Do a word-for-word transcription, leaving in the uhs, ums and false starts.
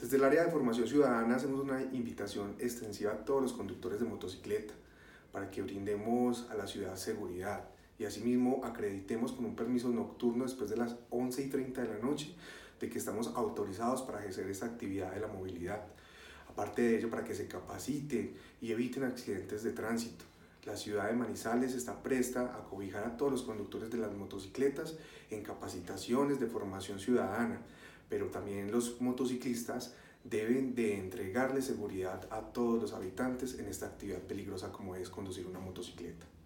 Desde el área de formación ciudadana hacemos una invitación extensiva a todos los conductores de motocicleta para que brindemos a la ciudad seguridad y asimismo acreditemos con un permiso nocturno después de las once y treinta de la noche de que estamos autorizados para ejercer esta actividad de la movilidad. Aparte de ello, para que se capaciten y eviten accidentes de tránsito. La ciudad de Manizales está presta a cobijar a todos los conductores de las motocicletas en capacitaciones de formación ciudadana, pero también los motociclistas deben de entregarle seguridad a todos los habitantes en esta actividad peligrosa como es conducir una motocicleta.